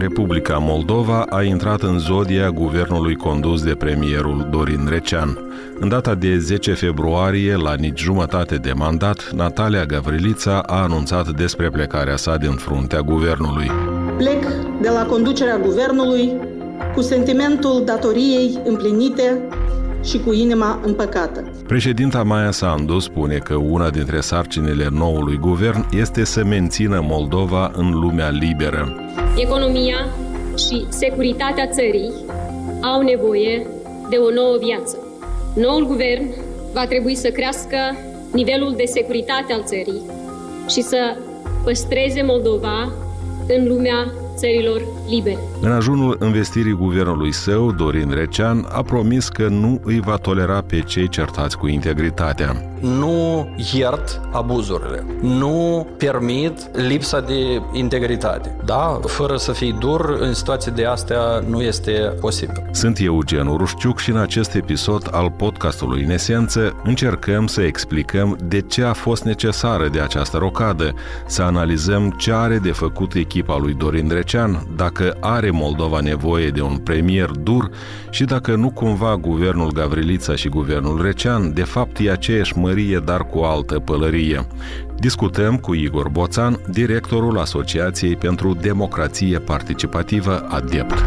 Republica Moldova a intrat în zodia guvernului condus de premierul Dorin Recean. În data de 10 februarie, la nici jumătate de mandat, Natalia Gavrilița a anunțat despre plecarea sa din fruntea guvernului. Plec de la conducerea guvernului cu sentimentul datoriei împlinite și cu inima împăcată. Președinta Maia Sandu spune că una dintre sarcinile noului guvern este să mențină Moldova în lumea liberă. Economia și securitatea țării au nevoie de o nouă viață. Noul guvern va trebui să crească nivelul de securitate al țării și să păstreze Moldova în lumea țărilor libere. În ajunul învestirii guvernului său, Dorin Recean a promis că nu îi va tolera pe cei certați cu integritatea. Nu iert abuzurile, nu permit lipsa de integritate. Da, fără să fii dur, în situații de astea nu este posibil. Sunt Eugen Urușciuc și în acest episod al podcastului În Esență încercăm să explicăm de ce a fost necesară de această rocadă, să analizăm ce are de făcut echipa lui Dorin Recean, dacă are Moldova nevoie de un premier dur și dacă nu cumva guvernul Gavrilița și guvernul Recean de fapt e aceeași mărie, dar cu altă pălărie. Discutăm cu Igor Boțan, directorul Asociației pentru Democrație Participativă ADEPT.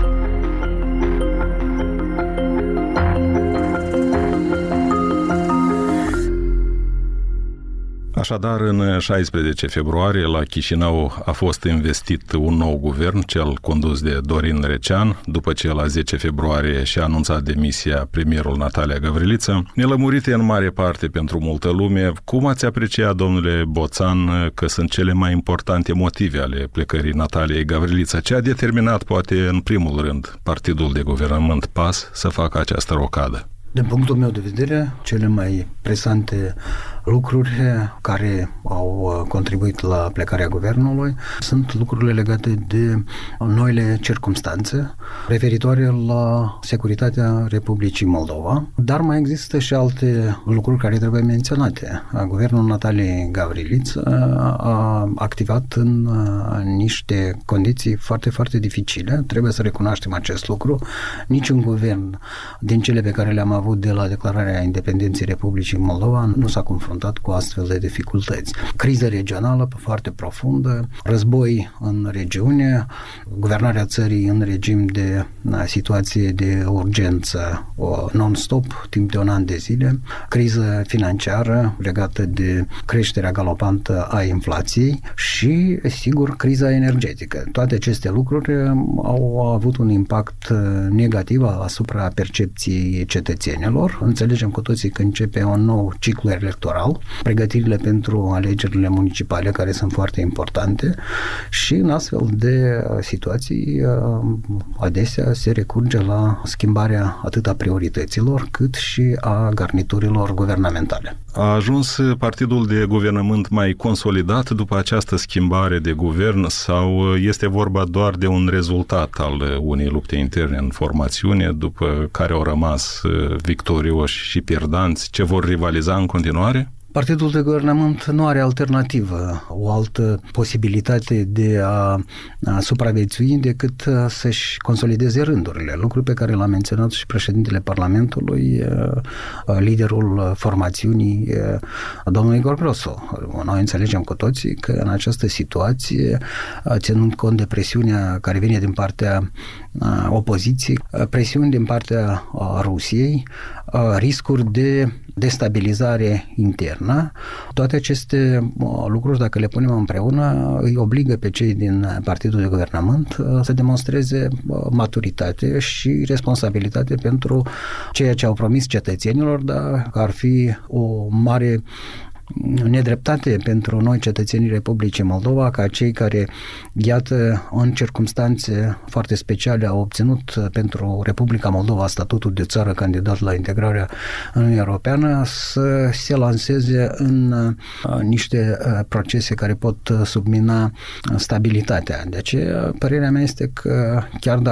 Așadar, în 16 februarie, la Chișinău a fost investit un nou guvern, cel condus de Dorin Recean, după ce la 10 februarie și-a anunțat demisia premierul Natalia Gavrilița. Nelămurite în mare parte pentru multă lume, cum ați apreciat, domnule Boțan, că sunt cele mai importante motive ale plecării Nataliei Gavrilița? Ce a determinat, poate, în primul rând, partidul de guvernământ PAS să facă această rocadă? Din punctul meu de vedere, cele mai presante lucruri care au contribuit la plecarea guvernului sunt lucrurile legate de noile circumstanțe referitoare la securitatea Republicii Moldova, dar mai există și alte lucruri care trebuie menționate. Guvernul Nataliei Gavrilița a activat în niște condiții foarte, foarte dificile. Trebuie să recunoaștem acest lucru. Niciun guvern din cele pe care le-am avut de la declararea independenței Republicii Moldova nu s-a confruntat cu astfel de dificultăți. Criză regională foarte profundă, război în regiune, guvernarea țării în regim de situație de urgență non-stop, timp de un an de zile, criză financiară legată de creșterea galopantă a inflației și, sigur, criza energetică. Toate aceste lucruri au avut un impact negativ asupra percepției cetățenilor. Înțelegem cu toții că începe un nou ciclu electoral, pregătirile pentru alegerile municipale, care sunt foarte importante, și în astfel de situații adesea se recurge la schimbarea atât a priorităților cât și a garniturilor guvernamentale. A ajuns partidul de guvernământ mai consolidat după această schimbare de guvern sau este vorba doar de un rezultat al unei lupte interne în formațiune, după care au rămas victorioși și pierdanți, ce vor rivaliza în continuare? Partidul de guvernământ nu are alternativă, o altă posibilitate de a supraviețui decât să-și consolideze rândurile, lucru pe care l-a menționat și președintele Parlamentului, liderul formațiunii, domnul Igor Grosu. Noi înțelegem cu toții că în această situație, ținând cont de presiunea care vine din partea opoziției, presiuni din partea Rusiei, riscuri de destabilizare internă, toate aceste lucruri, dacă le punem împreună, îi obligă pe cei din partidul de guvernământ să demonstreze maturitate și responsabilitate pentru ceea ce au promis cetățenilor, dar ar fi o mare nedreptate pentru noi, cetățenii Republicii Moldova, ca cei care, iată, în circumstanțe foarte speciale au obținut pentru Republica Moldova statutul de țară candidat la integrarea în Uniunea Europeană, să se lanseze în niște procese care pot submina stabilitatea. De aceea, părerea mea este că chiar dacă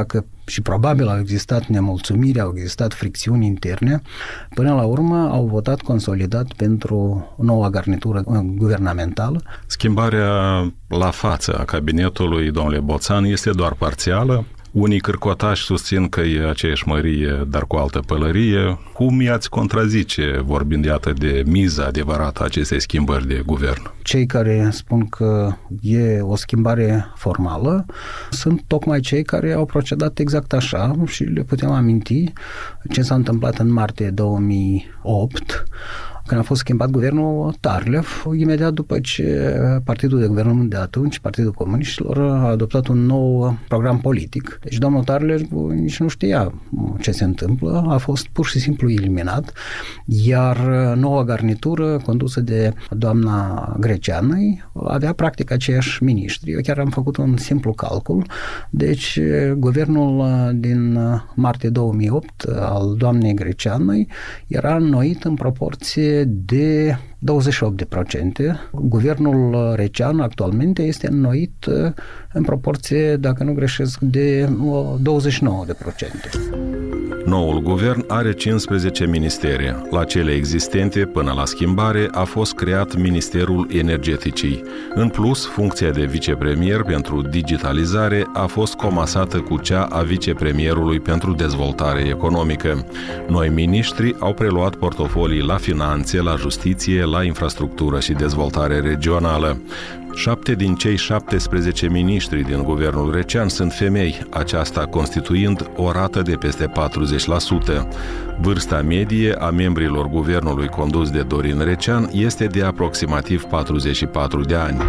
și probabil au existat nemulțumiri, au existat fricțiuni interne, până la urmă au votat consolidat pentru noua garnitură guvernamentală. Schimbarea la față a cabinetului, domnule Boțan, este doar parțială. Unii cârcotași susțin că e aceeași mărie, dar cu altă pălărie. Cum i-ați contrazice, vorbind iată de miza adevărată a acestei schimbări de guvern? Cei care spun că e o schimbare formală sunt tocmai cei care au procedat exact așa și le putem aminti ce s-a întâmplat în martie 2008, când a fost schimbat guvernul Tarlev, imediat după ce partidul de guvernământ de atunci, Partidul Comuniștilor, a adoptat un nou program politic. Deci domnul Tarlev nici nu știa ce se întâmplă, a fost pur și simplu eliminat, iar noua garnitură, condusă de doamna Greceanăi, avea practic aceiași miniștri. Eu chiar am făcut un simplu calcul. Deci guvernul din martie 2008 al doamnei Greceanăi era înnoit în proporție de 28%. Guvernul Recean actualmente este înnoit în proporție, dacă nu greșesc, de 29%. Noul guvern are 15 ministere. La cele existente, până la schimbare, a fost creat Ministerul Energeticii. În plus, funcția de vicepremier pentru digitalizare a fost comasată cu cea a vicepremierului pentru dezvoltare economică. Noi miniștri au preluat portofolii la finanțe, la justiție, la infrastructură și dezvoltare regională. 7 din cei 17 miniștri din guvernul Recean sunt femei, aceasta constituind o rată de peste 40%. Vârsta medie a membrilor guvernului condus de Dorin Recean este de aproximativ 44 de ani.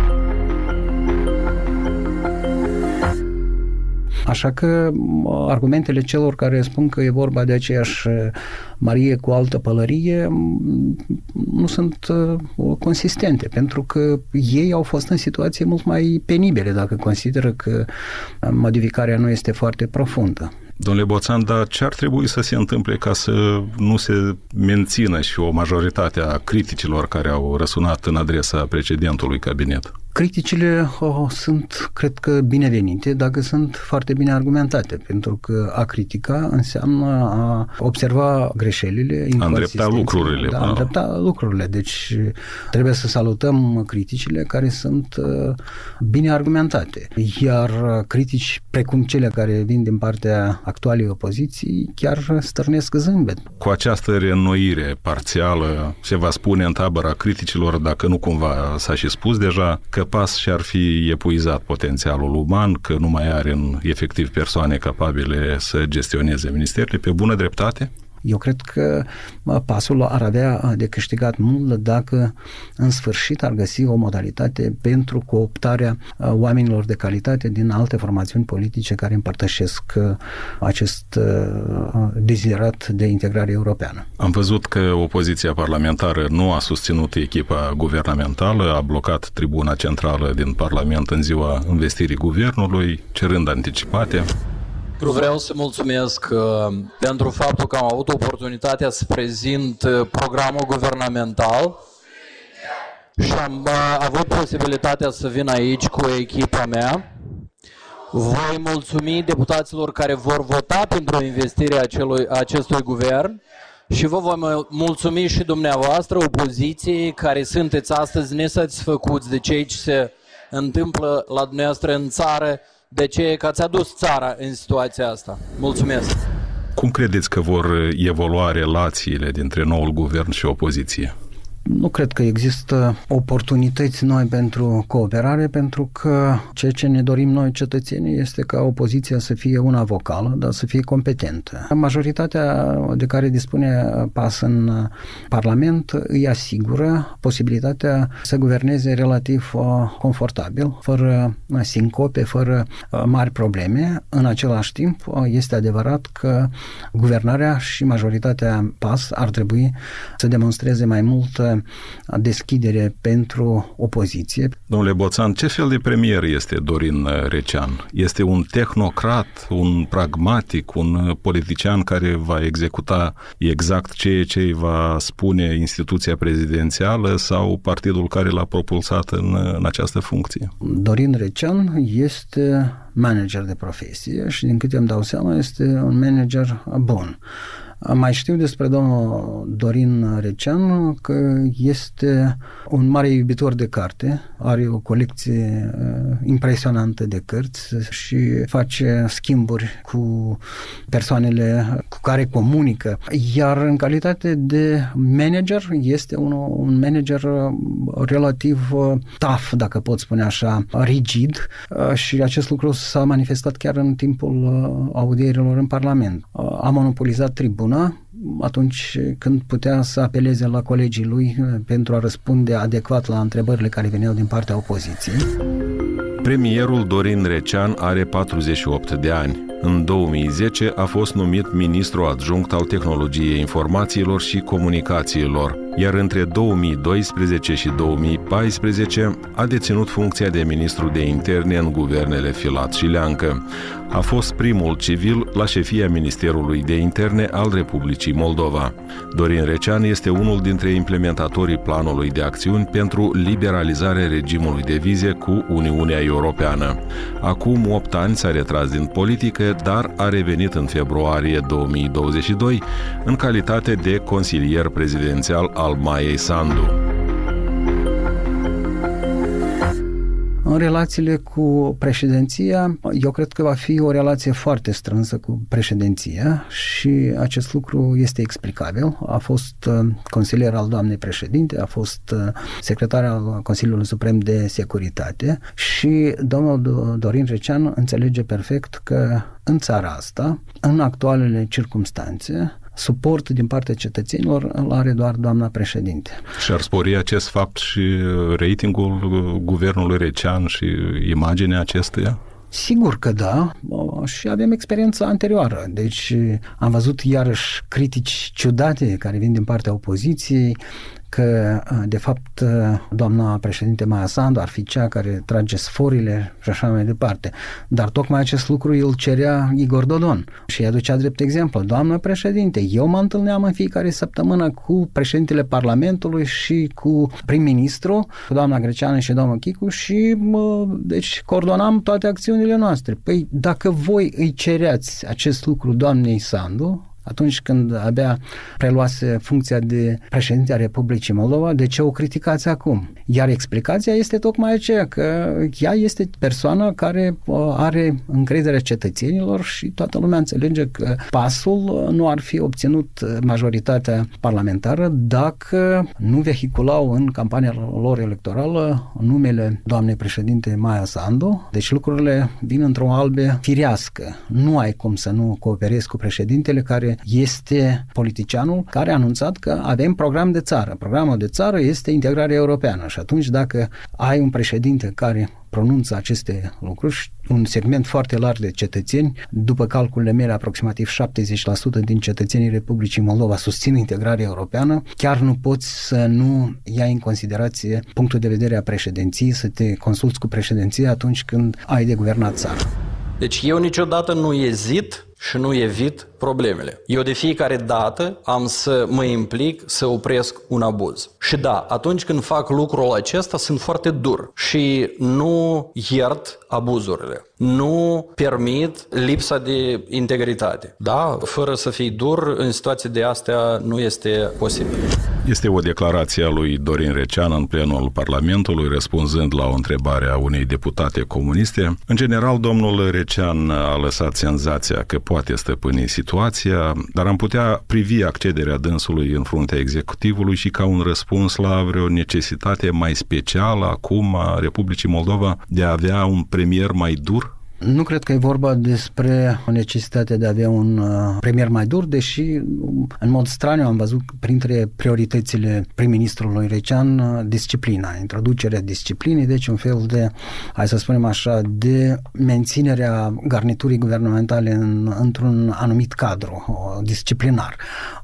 Așa că argumentele celor care spun că e vorba de aceeași mărie cu altă pălărie nu sunt consistente, pentru că ei au fost în situații mult mai penibile dacă consideră că modificarea nu este foarte profundă. Domnule Boțan, dar ce ar trebui să se întâmple ca să nu se mențină și o majoritate a criticilor care au răsunat în adresa precedentului cabinet? Criticile sunt, cred că, binevenite dacă sunt foarte bine argumentate, pentru că a critica înseamnă a observa greșelile, a îndrepta lucrurile. Da, a îndrepta lucrurile. Deci trebuie să salutăm criticile care sunt bine argumentate. Iar critici precum cele care vin din partea actualei opoziții chiar stârnesc zâmbet. Cu această reînnoire parțială se va spune în tabăra criticilor, dacă nu cumva s-a și spus deja, că PAS și-ar fi epuizat potențialul uman, că nu mai are efectiv persoane capabile să gestioneze ministerele, pe bună dreptate? Eu cred că PAS-ul ar avea de câștigat mult dacă în sfârșit ar găsi o modalitate pentru cooptarea oamenilor de calitate din alte formațiuni politice care împărtășesc acest deziderat de integrare europeană. Am văzut că opoziția parlamentară nu a susținut echipa guvernamentală, a blocat tribuna centrală din Parlament în ziua învestirii guvernului, cerând anticipate. Vreau să mulțumesc pentru faptul că am avut oportunitatea să prezint programul guvernamental și am avut posibilitatea să vin aici cu echipa mea. Voi mulțumi deputaților care vor vota pentru investirea acestui guvern și vă voi mulțumi și dumneavoastră, opoziției, care sunteți astăzi nesatisfăcuți de ceea ce se întâmplă la dumneavoastră în țară, de ce că ați adus țara în situația asta. Mulțumesc! Cum credeți că vor evolua relațiile dintre noul guvern și opoziție? Nu cred că există oportunități noi pentru cooperare, pentru că ceea ce ne dorim noi cetățenii este ca opoziția să fie una vocală, dar să fie competentă. Majoritatea de care dispune PAS în Parlament îi asigură posibilitatea să guverneze relativ confortabil, fără sincope, fără mari probleme. În același timp, este adevărat că guvernarea și majoritatea PAS ar trebui să demonstreze mai mult deschidere pentru opoziție. Domnule Boțan, ce fel de premier este Dorin Recean? Este un tehnocrat, un pragmatic, un politician care va executa exact ceea ce îi va spune instituția prezidențială sau partidul care l-a propulsat în această funcție? Dorin Recean este manager de profesie și din câte îmi dau seama este un manager bun. Mai știu despre domnul Dorin Recean că este un mare iubitor de carte, are o colecție impresionantă de cărți și face schimburi cu persoanele cu care comunică. Iar în calitate de manager este un manager relativ tough, dacă pot spune așa, rigid, și acest lucru s-a manifestat chiar în timpul audierilor în Parlament. A monopolizat tribuna atunci când putea să apeleze la colegii lui pentru a răspunde adecvat la întrebările care veneau din partea opoziției. Premierul Dorin Recean are 48 de ani. În 2010 a fost numit ministru adjunct al tehnologiei informațiilor și comunicațiilor, iar între 2012 și 2014 a deținut funcția de ministru de interne în guvernele Filat și Leancă. A fost primul civil la șefia Ministerului de Interne al Republicii Moldova. Dorin Recean este unul dintre implementatorii planului de acțiuni pentru liberalizarea regimului de vize cu Uniunea Europeană. Acum 8 ani s-a retras din politică, dar a revenit în februarie 2022 în calitate de consilier prezidențial al Maiei Sandu. În relațiile cu președinția, eu cred că va fi o relație foarte strânsă cu președinția și acest lucru este explicabil. A fost consilier al doamnei președinte, a fost secretar al Consiliului Suprem de Securitate și domnul Dorin Recean înțelege perfect că în țara asta, în actualele circumstanțe, suport din partea cetățenilor îl are doar doamna președinte. Și ar spori acest fapt și ratingul guvernului Recean și imaginea acestuia? Sigur că da, și avem experiența anterioară. Deci am văzut iarăși critici ciudate care vin din partea opoziției, că de fapt doamna președinte Maia Sandu ar fi cea care trage sforile și așa mai departe. Dar tocmai acest lucru îl cerea Igor Dodon și îi aducea drept exemplu. Doamna președinte, eu mă întâlneam în fiecare săptămână cu președintele Parlamentului și cu prim-ministru, cu doamna Greceană și domnul Chicu și deci coordonam toate acțiunile noastre. Păi dacă voi îi cereați acest lucru doamnei Sandu, atunci când abia preluase funcția de președinte a Republicii Moldova, de ce o criticați acum? Iar explicația este tocmai aceea că ea este persoana care are încrederea cetățenilor și toată lumea înțelege că pasul nu ar fi obținut majoritatea parlamentară dacă nu vehiculau în campania lor electorală numele doamnei președinte Maia Sandu. Deci lucrurile vin într-o albe firească. Nu ai cum să nu cooperezi cu președintele care este politicianul care a anunțat că avem program de țară. Programul de țară este integrarea europeană și atunci dacă ai un președinte care pronunță aceste lucruri, un segment foarte larg de cetățeni, după calculele mele aproximativ 70% din cetățenii Republicii Moldova susțin integrarea europeană, chiar nu poți să nu iai în considerație punctul de vedere a președinției, să te consulți cu președinția atunci când ai de guvernat țara. Deci eu niciodată nu ezit și nu evit problemele. Eu de fiecare dată am să mă implic să opresc un abuz. Și da, atunci când fac lucrul acesta sunt foarte dur și nu iert abuzurile. Nu permit lipsa de integritate. Da, fără să fii dur, în situații de astea nu este posibil. Este o declarație a lui Dorin Recean în plenul Parlamentului, răspunzând la o întrebare a unei deputate comuniste. În general, domnul Recean a lăsat senzația că poate stăpâni situația, dar am putea privi accederea dânsului în fruntea executivului și ca un răspuns la vreo necesitate mai specială acum a Republicii Moldova de a avea un premier mai dur? Nu cred că e vorba despre necesitatea de a avea un premier mai dur, deși în mod straniu am văzut printre prioritățile prim-ministrului Recean disciplina, introducerea disciplinei, deci un fel de, hai să spunem așa, de menținerea garniturii guvernamentale într-un anumit cadru disciplinar.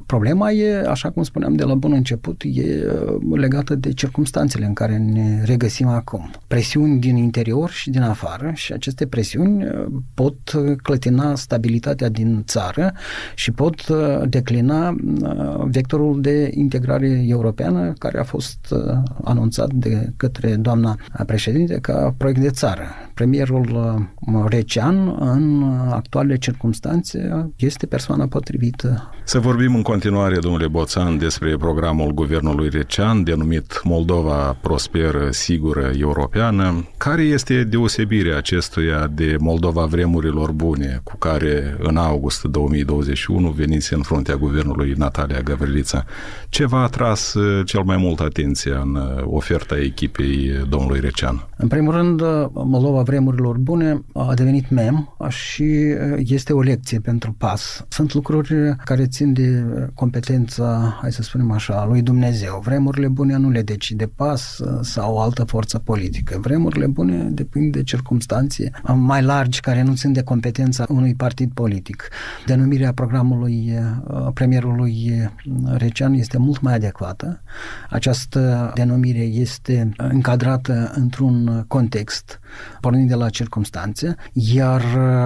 Problema e, așa cum spuneam de la bun început, e legată de circumstanțele în care ne regăsim acum. Presiuni din interior și din afară și aceste presiuni pot clătina stabilitatea din țară și pot declina vectorul de integrare europeană care a fost anunțat de către doamna președinte ca proiect de țară. Premierul Recean, în actualele circumstanțe, este persoana potrivită. Să vorbim în continuare, domnule Boțan, despre programul guvernului Recean, denumit Moldova prosperă, sigură, europeană. Care este deosebirea acestuia de Moldova vremurilor bune, cu care în august 2021 veniți în fruntea guvernului Natalia Gavrilița? Ce v-a atras cel mai mult atenția în oferta echipei domnului Recean? În primul rând, Moldova vremurilor bune a devenit mem și este o lecție pentru PAS. Sunt lucruri care țin de competența, hai să spunem așa, a lui Dumnezeu. Vremurile bune nu le decide PAS sau o altă forță politică. Vremurile bune depind de circumstanțe mai largi care nu țin de competența unui partid politic. Denumirea programului premierului Recean este mult mai adecvată. Această denumire este încadrată într-un context pornind de la circumstanțe, iar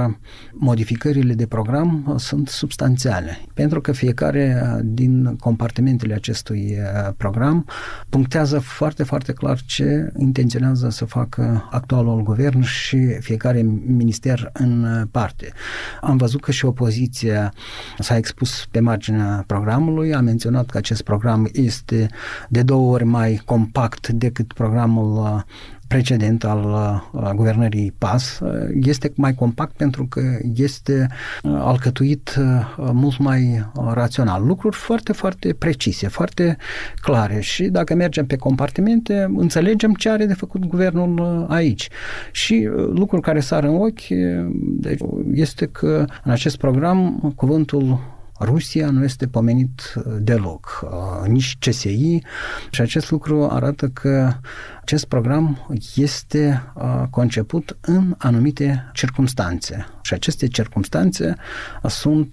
modificările de program sunt substanțiale, pentru că fiecare din compartimentele acestui program punctează foarte, foarte clar ce intenționează să facă actualul guvern și fiecare minister în parte. Am văzut că și opoziția s-a expus pe marginea programului, a menționat că acest program este de 2 ori mai compact decât programul precedent al guvernării PAS. Este mai compact pentru că este alcătuit mult mai rațional. Lucruri foarte, foarte precise, foarte clare și dacă mergem pe compartimente, înțelegem ce are de făcut guvernul aici. Și lucruri care sar în ochi deci, este că în acest program cuvântul Rusia nu este pomenit deloc, nici CSI, și acest lucru arată că acest program este conceput în anumite circumstanțe. Și aceste circumstanțe sunt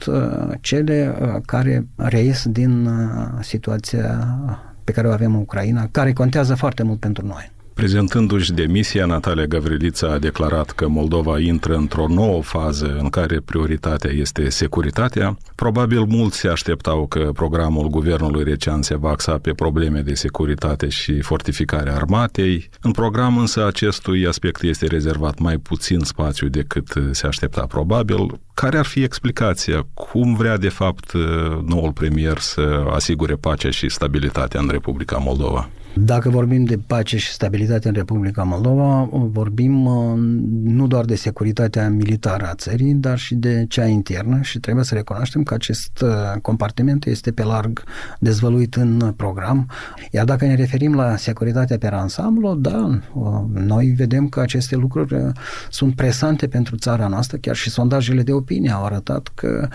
cele care reies din situația pe care o avem în Ucraina, care contează foarte mult pentru noi. Prezentându-și demisia, Natalia Gavrilița a declarat că Moldova intră într-o nouă fază în care prioritatea este securitatea. Probabil mulți se așteptau că programul guvernului Recean se va axa pe probleme de securitate și fortificare armatei. În program însă acestui aspect este rezervat mai puțin spațiu decât se aștepta probabil. Care ar fi explicația? Cum vrea de fapt noul premier să asigure pacea și stabilitatea în Republica Moldova? Dacă vorbim de pace și stabilitate în Republica Moldova, vorbim nu doar de securitatea militară a țării, dar și de cea internă și trebuie să recunoaștem că acest compartiment este pe larg dezvăluit în program. Iar dacă ne referim la securitatea pe ansamblu, da, noi vedem că aceste lucruri sunt presante pentru țara noastră, chiar și sondajele de opinie au arătat că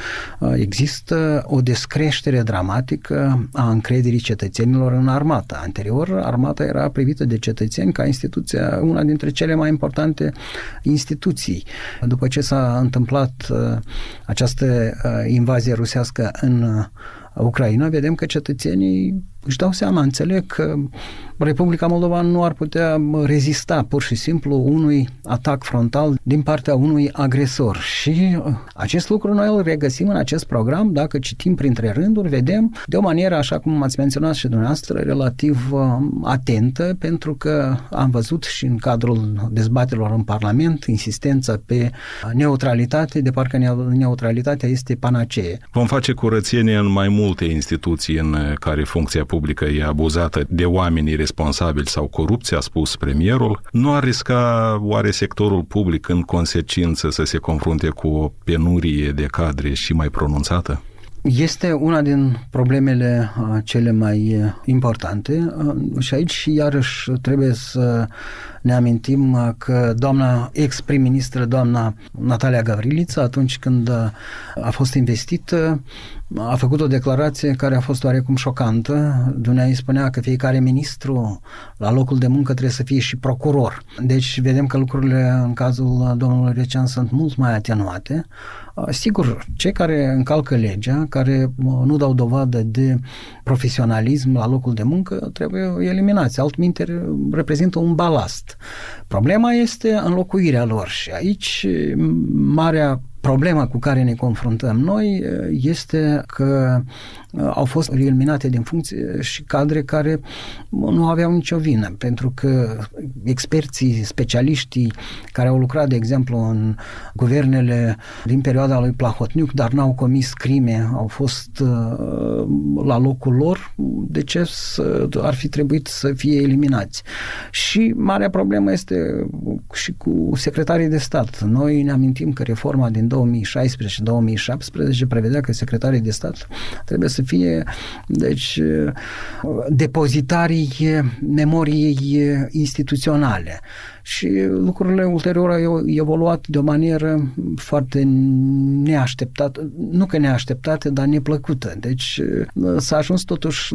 există o descreștere dramatică a încrederii cetățenilor în armată. Anterior, armata era privită de cetățeni ca instituția, una dintre cele mai importante instituții. După ce s-a întâmplat această invazie rusească în Ucraina, vedem că cetățenii își dau seama, înțeleg că Republica Moldova nu ar putea rezista pur și simplu unui atac frontal din partea unui agresor. Și acest lucru noi îl regăsim în acest program, dacă citim printre rânduri, vedem de o manieră, așa cum ați menționat și dumneavoastră, relativ atentă, pentru că am văzut și în cadrul dezbaterilor în Parlament insistența pe neutralitate, de parcă neutralitatea este panacee. Vom face curățenie în mai multe instituții în care funcția publică e abuzată de oamenii responsabili sau corupție, a spus premierul. Nu ar risca oare sectorul public în consecință să se confrunte cu o penurie de cadre și mai pronunțată? Este una din problemele cele mai importante și aici iarăși trebuie să ne amintim că doamna ex-prim-ministră, doamna Natalia Gavrilița, atunci când a fost investită, a făcut o declarație care a fost oarecum șocantă. Dumnezeu spunea că fiecare ministru la locul de muncă trebuie să fie și procuror. Deci vedem că lucrurile în cazul domnului Recean sunt mult mai atenuate. Sigur, cei care încalcă legea, care nu dau dovadă de profesionalism la locul de muncă trebuie eliminați. Altminteri reprezintă un balast. Problema este înlocuirea lor și aici marea problema cu care ne confruntăm noi este că au fost eliminate din funcție și cadre care nu aveau nicio vină, pentru că experții, specialiștii care au lucrat, de exemplu, în guvernele din perioada lui Plahotniuc, dar n-au comis crime, au fost la locul lor, de ce ar fi trebuit să fie eliminați? Și marea problemă este și cu secretarii de stat. Noi ne amintim că reforma din 2016-2017 prevedea că secretarii de stat trebuie să fie, deci, depozitarii memoriei instituționale. Și lucrurile ulterior au evoluat de o manieră foarte neașteptată, nu că neașteptată, dar neplăcută. Deci s-a ajuns totuși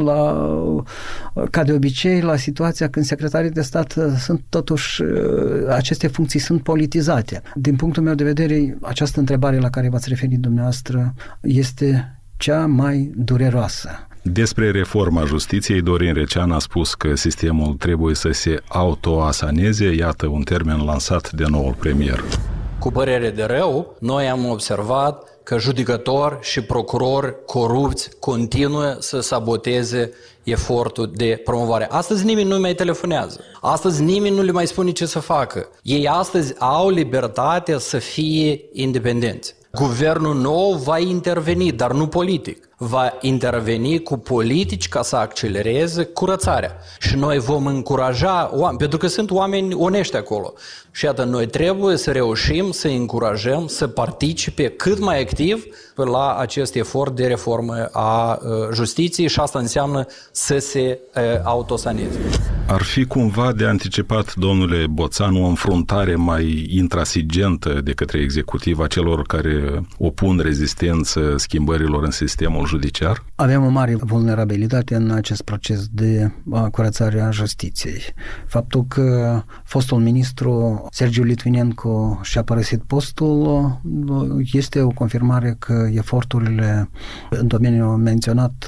ca de obicei, la situația când secretarii de stat sunt totuși, aceste funcții sunt politizate. Din punctul meu de vedere, această întrebare la care v-ați referit dumneavoastră este cea mai dureroasă. Despre reforma justiției, Dorin Recean a spus că sistemul trebuie să se autoasaneze, iată un termen lansat de noul premier. Cu părere de rău, noi am observat că judecători și procurori corupți continuă să saboteze efortul de promovare. Astăzi nimeni nu mai telefonează. Astăzi nimeni nu le mai spune ce să facă. Ei astăzi au libertatea să fie independenți. Guvernul nou va interveni, dar nu politic. Va interveni cu politici ca să accelereze curățarea. Și noi vom încuraja oameni, pentru că sunt oameni onești acolo. Și iată, noi trebuie să reușim să încurajăm să participe cât mai activ la acest efort de reformă a justiției și asta înseamnă să se autosaneze. Ar fi cumva de anticipat, domnule Boțan, o înfruntare mai intransigentă de către executiv a celor care opun rezistență schimbărilor în sistemul judiciar? Avem o mare vulnerabilitate în acest proces de curățare a justiției. Faptul că fostul ministru Sergiu Litvinenko și-a părăsit postul este o confirmare că eforturile în domeniul menționat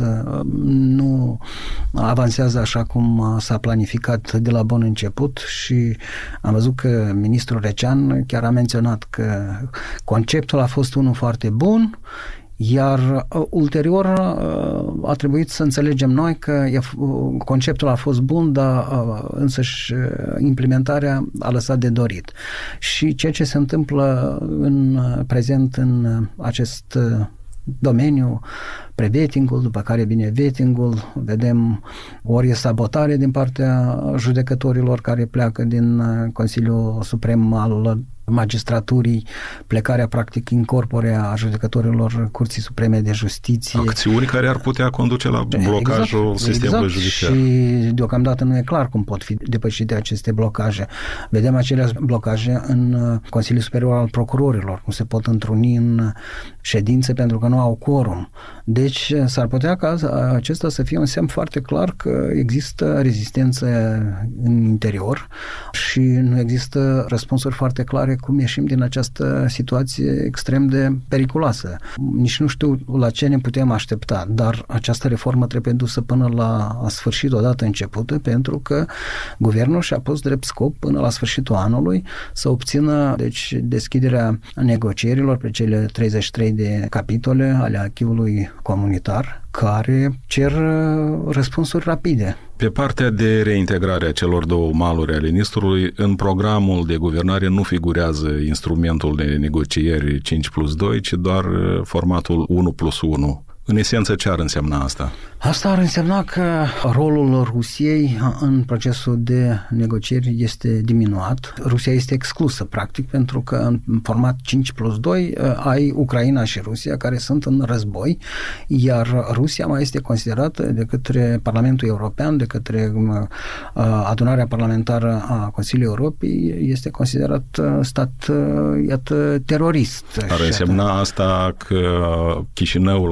nu avansează așa cum s-a planificat de la bun început și am văzut că ministrul Recean chiar a menționat că conceptul a fost unul foarte bun, iar ulterior a trebuit să înțelegem noi că conceptul a fost bun, dar însăși implementarea a lăsat de dorit. Și ceea ce se întâmplă în prezent în acest domeniu, pre-vetting-ul, după care vine vetting-ul, vedem ori e sabotare din partea judecătorilor care pleacă din Consiliul Suprem al magistraturii, plecarea practic in corpore a judecătorilor Curții Supreme de Justiție. Acțiuni care ar putea conduce la blocajul sistemului judiciar. Și deocamdată nu e clar cum pot fi depășite aceste blocaje. Vedem aceleași blocaje în Consiliul Superior al Procurorilor, cum se pot întruni în ședințe pentru că nu au quorum. Deci s-ar putea ca acesta să fie un semn foarte clar că există rezistență în interior și nu există răspunsuri foarte clare cum ieșim din această situație extrem de periculoasă. Nici nu știu la ce ne putem aștepta, dar această reformă trebuie dusă până la sfârșit odată începută, pentru că guvernul și-a pus drept scop până la sfârșitul anului să obțină deci deschiderea negocierilor pe cele 33 de capitole ale acquis-ului comunitar care cer răspunsuri rapide. Pe partea de reintegrare a celor două maluri ale Nistrului, în programul de guvernare nu figurează instrumentul de negocieri 5+2, ci doar formatul 1+1. În esență, ce ar însemna asta? Asta ar însemna că rolul Rusiei în procesul de negocieri este diminuat. Rusia este exclusă, practic, pentru că în format 5+2 ai Ucraina și Rusia care sunt în război, iar Rusia mai este considerată de către Parlamentul European, de către adunarea parlamentară a Consiliului Europei, este considerat stat, iată, terorist. Ar însemna asta că Chișinăul ar trebui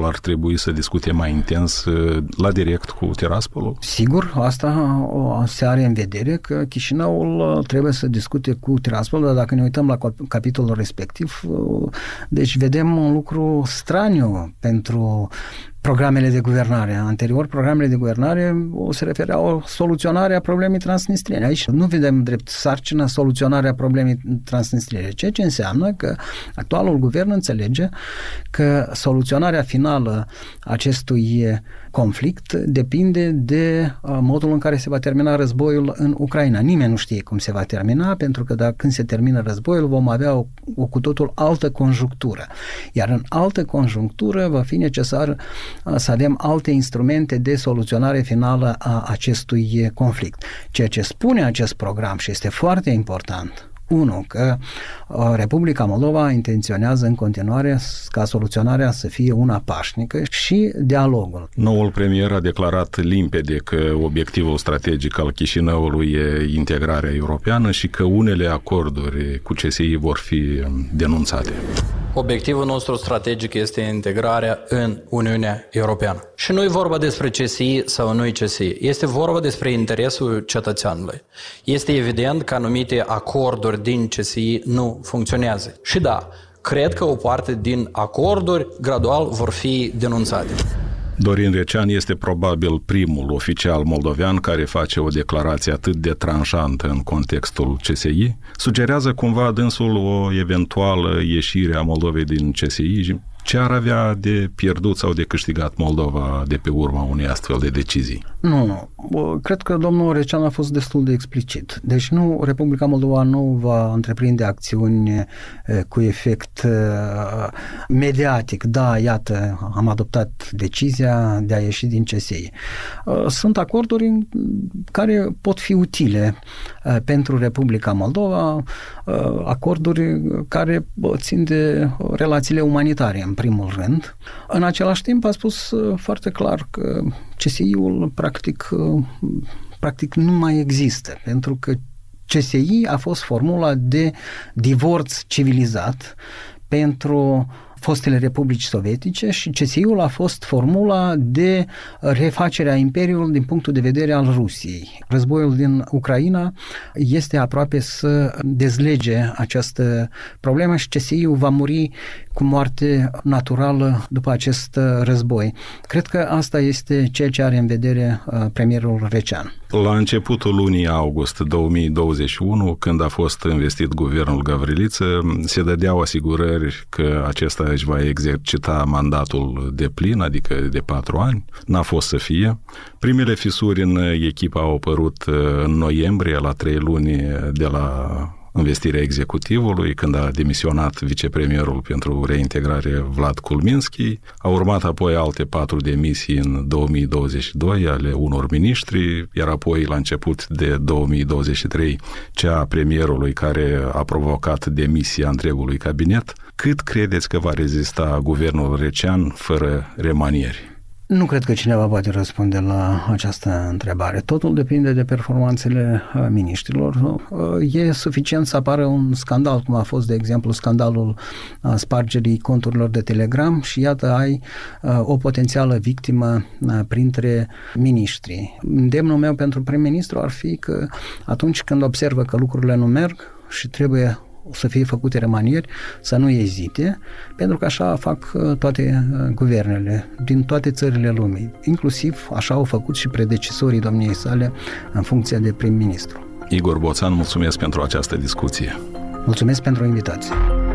trebui să discute mai intens la direct cu Tiraspolul? Sigur, asta se are în vedere că Chișinăul trebuie să discute cu Tiraspol, dar dacă ne uităm la capitolul respectiv, deci vedem un lucru straniu pentru programele de guvernare. Anterior, programele de guvernare se refereau la soluționarea problemei transnistriene. Aici nu vedem drept sarcină soluționarea problemei transnistriene, ceea ce înseamnă că actualul guvern înțelege că soluționarea finală acestui conflict depinde de modul în care se va termina războiul în Ucraina. Nimeni nu știe cum se va termina, pentru că când se termină războiul vom avea o cu totul altă conjunctură. Iar în altă conjunctură va fi necesar să avem alte instrumente de soluționare finală a acestui conflict. Ceea ce spune acest program și este foarte important, unu, că Republica Moldova intenționează în continuare ca soluționarea să fie una pașnică și dialogul. Noul premier a declarat limpede că obiectivul strategic al Chișinăului e integrarea europeană și că unele acorduri cu CSI vor fi denunțate. Obiectivul nostru strategic este integrarea în Uniunea Europeană. Și nu e vorba despre CSI sau nu CSI, este vorba despre interesul cetățeanului. Este evident că anumite acorduri din CSI nu funcționează. Și da, cred că o parte din acorduri gradual vor fi denunțate. Dorin Recean este probabil primul oficial moldovean care face o declarație atât de tranșantă în contextul CSI. Sugerează cumva dânsul o eventuală ieșire a Moldovei din CSI. Ce ar avea de pierdut sau de câștigat Moldova de pe urma unei astfel de decizii? Nu. Cred că domnul Recean a fost destul de explicit. Deci Republica Moldova nu va întreprinde acțiuni cu efect mediatic. Da, iată, am adoptat decizia de a ieși din CSI. Sunt acorduri care pot fi utile pentru Republica Moldova, acorduri care țin de relațiile umanitare, în primul rând. În același timp a spus foarte clar că CSI-ul practic nu mai există, pentru că CSI a fost formula de divorț civilizat pentru fostele republici sovietice și CSI-ul a fost formula de refacere a Imperiului din punctul de vedere al Rusiei. Războiul din Ucraina este aproape să dezlege această problemă și CSI-ul va muri cu moarte naturală după acest război. Cred că asta este ceea ce are în vedere premierul Recean. La începutul lunii august 2021, când a fost investit guvernul Gavriliță, se dădeau asigurări că acesta își va exercita mandatul de plin, adică de 4 ani. N-a fost să fie. Primele fisuri în echipă au apărut în noiembrie, la 3 luni de la investirea executivului, când a demisionat vicepremierul pentru reintegrare Vlad Kulminski. Au urmat apoi alte 4 demisii în 2022 ale unor miniștri, iar apoi la început de 2023 cea a premierului, care a provocat demisia întregului cabinet. Cât credeți că va rezista guvernul Recean fără remanieri? Nu cred că cineva poate răspunde la această întrebare. Totul depinde de performanțele miniștrilor. E suficient să apară un scandal, cum a fost, de exemplu, scandalul spargerii conturilor de Telegram și iată ai o potențială victimă printre miniștri. Îndemnul meu pentru prim-ministru ar fi că atunci când observă că lucrurile nu merg și trebuie să fie făcute remanieri, să nu ezite, pentru că așa fac toate guvernele din toate țările lumii. Inclusiv așa au făcut și predecesorii domniei sale în funcția de prim-ministru. Igor Boțan, mulțumesc pentru această discuție. Mulțumesc pentru invitație.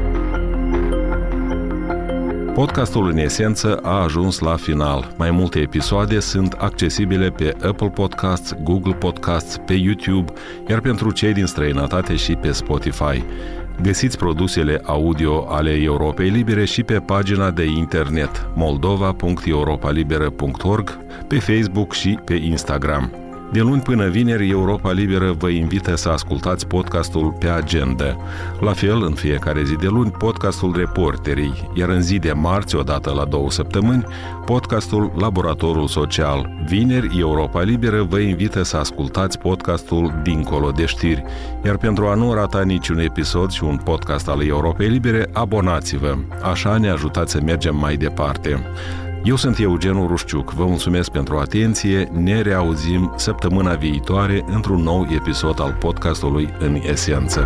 Podcastul în esență a ajuns la final. Mai multe episoade sunt accesibile pe Apple Podcasts, Google Podcasts, pe YouTube, iar pentru cei din străinătate și pe Spotify. Găsiți produsele audio ale Europei Libere și pe pagina de internet moldova.europalibera.org, pe Facebook și pe Instagram. De luni până vineri, Europa Liberă vă invită să ascultați podcastul Pe Agenda. La fel, în fiecare zi de luni, podcastul Reporterii, iar în zi de marți, odată la 2 săptămâni, podcastul Laboratorul Social. Vineri, Europa Liberă vă invită să ascultați podcastul Dincolo de știri, iar pentru a nu rata niciun episod și un podcast al Europei Libere, abonați-vă. Așa ne ajutați să mergem mai departe. Eu sunt Eugen Urușciuc, vă mulțumesc pentru atenție, ne reauzim săptămâna viitoare într-un nou episod al podcastului În Esență.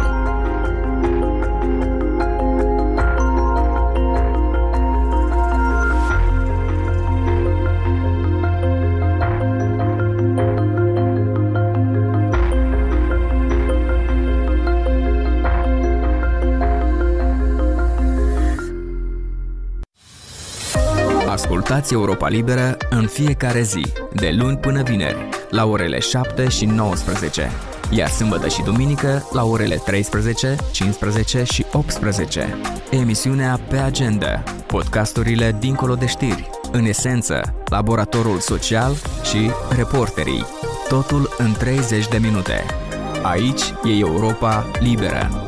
Ascultați Europa Liberă în fiecare zi, de luni până vineri, la orele 7 și 19, iar sâmbătă și duminică la orele 13, 15 și 18. Emisiunea Pe Agenda, podcasturile dincolo de știri, În Esență, Laboratorul Social și Reporterii. Totul în 30 de minute. Aici e Europa Liberă.